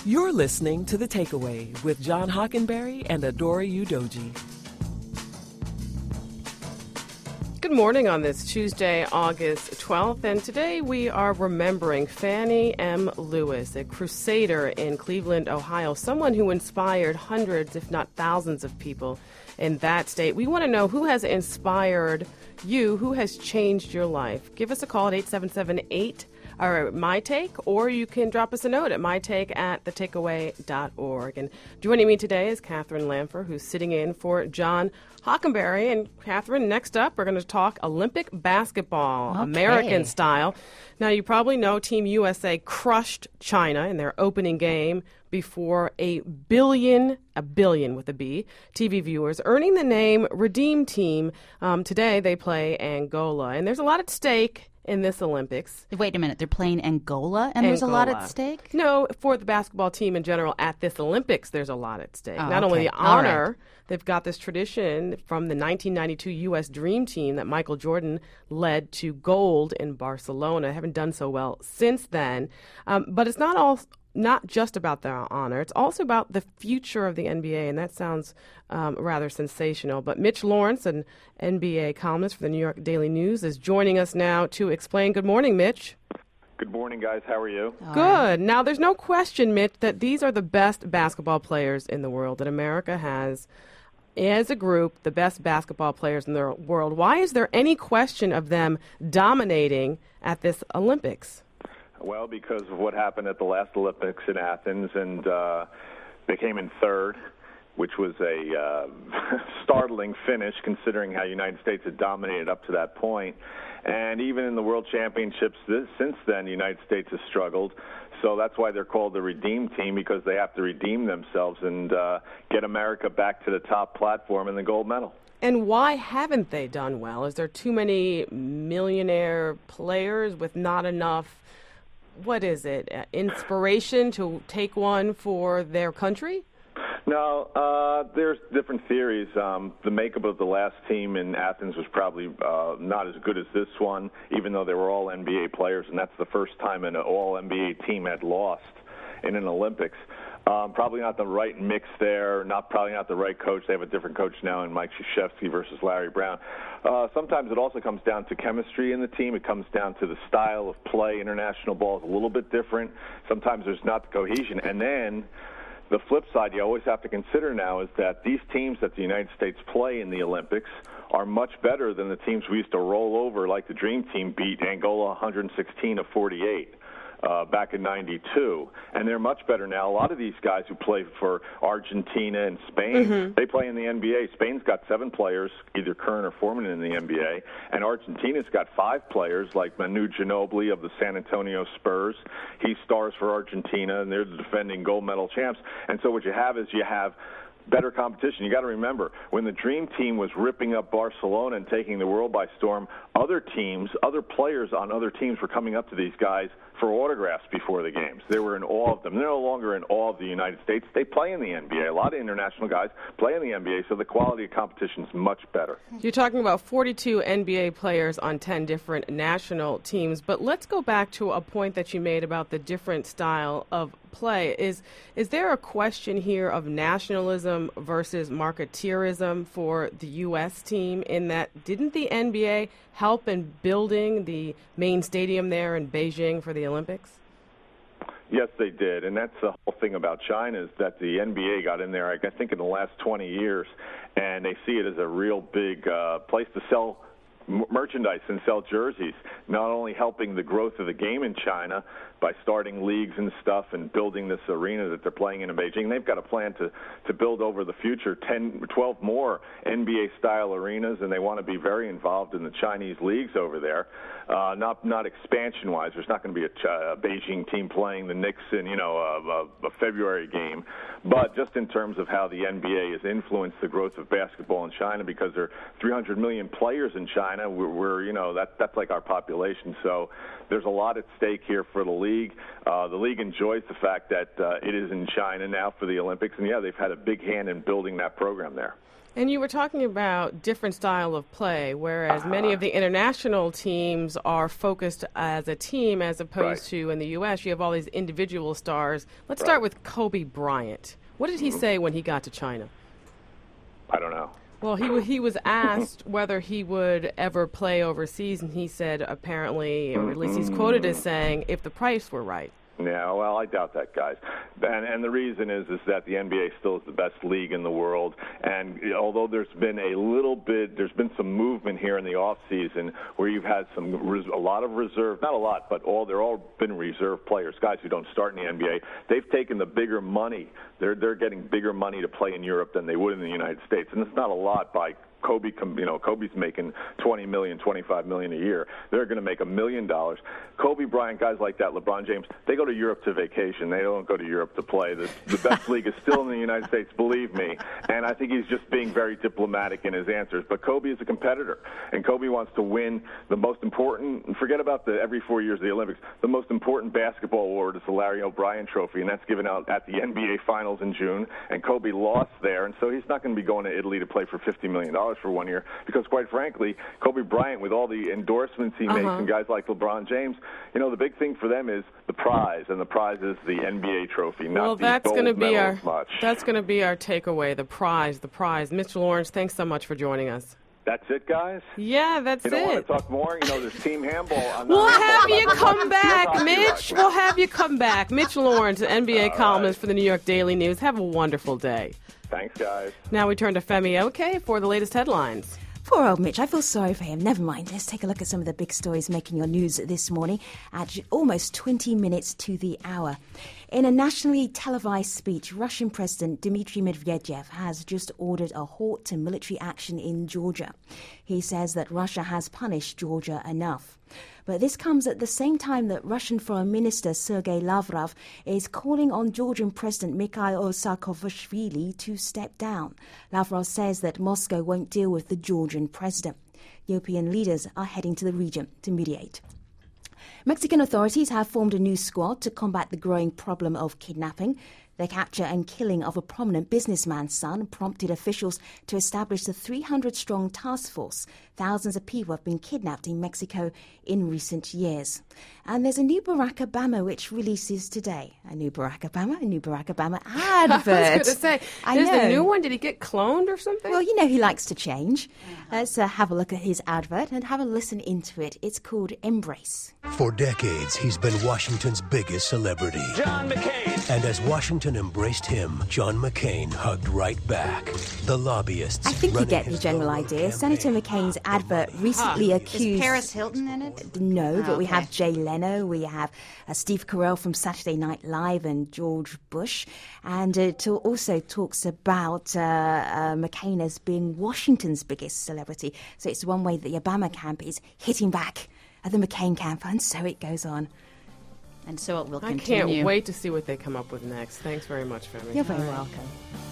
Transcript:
You're listening to The Takeaway with John Hockenberry and Adora Udoji. Good morning on this Tuesday, August 12th, and today we are remembering Fannie M. Lewis, a crusader in Cleveland, Ohio, someone who inspired hundreds, if not thousands of people in that state. We want to know who has inspired you, who has changed your life. Give us a call at 877-8 or My Take, or you can drop us a note at mytake@thetakeaway.org. And joining me today is Catherine Lamfer, who's sitting in for John Hockenberry. And Catherine, next up, we're going to talk Olympic basketball, Okay. American style. Now, you probably know Team USA crushed China in their opening game before a billion with a B, TV viewers, earning the name Redeem Team. Today, they play Angola, and there's a lot at stake in this Olympics. Wait a minute, they're playing Angola, and there's a lot at stake? No, for the basketball team in general at this Olympics, there's a lot at stake. Oh, Not only okay. the All honor, right. they've got this tradition from the 1992 U.S. Dream Team that Michael Jordan led to gold in Barcelona. Haven't done so well since then. But it's not just about the honor. It's also about the future of the NBA, and that sounds rather sensational. But Mitch Lawrence, an NBA columnist for the New York Daily News, is joining us now to explain. Good morning, Mitch. Good morning, guys. How are you? Good. Now, there's no question, Mitch, that these are the best basketball players in the world, that America has, as a group, the best basketball players in the world. Why is there any question of them dominating at this Olympics? Well, because of what happened at the last Olympics in Athens, and they came in third, which was a startling finish considering how the United States had dominated up to that point. And even in the World Championships since then, the United States has struggled. So that's why they're called the Redeem Team, because they have to redeem themselves and get America back to the top platform in the gold medal. And why haven't they done well? Is there too many millionaire players with not enough, inspiration to take one for their country? No, there's different theories. The makeup of the last team in Athens was probably not as good as this one, even though they were all NBA players, and that's the first time an all-NBA team had lost in an Olympics. Probably not the right mix there, probably not the right coach. They have a different coach now in Mike Krzyzewski versus Larry Brown. Sometimes it also comes down to chemistry in the team. It comes down to the style of play. International ball is a little bit different. Sometimes there's not the cohesion. And then the flip side you always have to consider now is that these teams that the United States play in the Olympics are much better than the teams we used to roll over, like the Dream Team beat Angola 116-48. Back in '92, and they're much better now. A lot of these guys who play for Argentina and Spain, they play in the NBA. Spain's got 7 players, either current or former in the NBA, and Argentina's got 5 players, like Manu Ginobili of the San Antonio Spurs. He stars for Argentina, and they're the defending gold medal champs. And so what you have is better competition. You got to remember, when the Dream Team was ripping up Barcelona and taking the world by storm, other players on other teams were coming up to these guys for autographs before the games. They were in awe of them. They're no longer in awe of the United States. They play in the NBA. A lot of international guys play in the NBA, so the quality of competition is much better. You're talking about 42 NBA players on 10 different national teams, but let's go back to a point that you made about the different style of play. Is there a question here of nationalism versus marketeerism for the U.S. team, in that didn't the NBA help in building the main stadium there in Beijing for the Olympics? Yes, they did, and that's the whole thing about China, is that the NBA got in there, I think, in the last 20 years, and they see it as a real big place to sell merchandise and sell jerseys, not only helping the growth of the game in China by starting leagues and stuff and building this arena that they're playing in Beijing. They've got a plan to build over the future 12 more NBA-style arenas, and they want to be very involved in the Chinese leagues over there. Not expansion-wise. There's not going to be a Beijing team playing the Knicks in a February game, but just in terms of how the NBA has influenced the growth of basketball in China, because there are 300 million players in China. That's like our population. So there's a lot at stake here for the league. league. The league enjoys the fact that it is in China now for the Olympics, and they've had a big hand in building that program there. And you were talking about different style of play, whereas many of the international teams are focused as a team as opposed to in the U.S. you have all these individual stars. Let's start with Kobe Bryant. What did he say when he got to China? I don't know. Well, he was asked whether he would ever play overseas, and he said apparently, or at least he's quoted as saying, if the price were right. Yeah, well, I doubt that, guys. And the reason is that the NBA still is the best league in the world. And although there's been there's been some movement here in the off season where you've had a lot of reserve, not a lot, but they're all been reserve players, guys who don't start in the NBA. They've taken the bigger money. They're getting bigger money to play in Europe than they would in the United States, and it's not a lot by Kobe, Kobe's making $20 million, $25 million a year. They're going to make $1 million. Kobe Bryant, guys like that, LeBron James, they go to Europe to vacation. They don't go to Europe to play. The best league is still in the United States, believe me. And I think he's just being very diplomatic in his answers. But Kobe is a competitor, and Kobe wants to win the most important. Forget about the every 4 years of the Olympics. The most important basketball award is the Larry O'Brien Trophy, and that's given out at the NBA Finals in June. And Kobe lost there, and so he's not going to be going to Italy to play for $50 million. For 1 year, because quite frankly, Kobe Bryant, with all the endorsements he makes and guys like LeBron James, the big thing for them is the prize, and the prize is the NBA trophy, not the gold medal as much. That's going to be our takeaway, the prize. Mitch Lawrence, thanks so much for joining us. That's it, guys? Yeah, that's it. You don't want to talk more? There's team handball. We'll have you come back, Mitch. We'll have you come back. Mitch Lawrence, NBA columnist for the New York Daily News. Have a wonderful day. Thanks, guys. Now we turn to Femi Oke for the latest headlines. Poor old Mitch. I feel sorry for him. Never mind. Let's take a look at some of the big stories making your news this morning at almost 20 minutes to the hour. In a nationally televised speech, Russian President Dmitry Medvedev has just ordered a halt to military action in Georgia. He says that Russia has punished Georgia enough. But this comes at the same time that Russian Foreign Minister Sergei Lavrov is calling on Georgian President Mikhail Saakashvili to step down. Lavrov says that Moscow won't deal with the Georgian president. European leaders are heading to the region to mediate. Mexican authorities have formed a new squad to combat the growing problem of kidnapping. The capture and killing of a prominent businessman's son prompted officials to establish the 300-strong task force. Thousands of people have been kidnapped in Mexico in recent years. And there's a new Barack Obama which releases today. A new Barack Obama advert. I was going to say, there's a new one. Did he get cloned or something? Well, he likes to change. Let's have a look at his advert and have a listen into it. It's called Embrace. For decades, he's been Washington's biggest celebrity. John McCain. And as Washington embraced him, John McCain hugged right back. The lobbyists. I think you get the general idea. Senator McCain's advert recently accused... Is Paris Hilton in it? No, but we have Jay Leno, we have Steve Carell from Saturday Night Live and George Bush. And it also talks about McCain as being Washington's biggest celebrity. So it's one way that the Obama camp is hitting back at the McCain camp, and so it goes on. And so it will continue. I can't wait to see what they come up with next. Thanks very much, Femi. You're very welcome.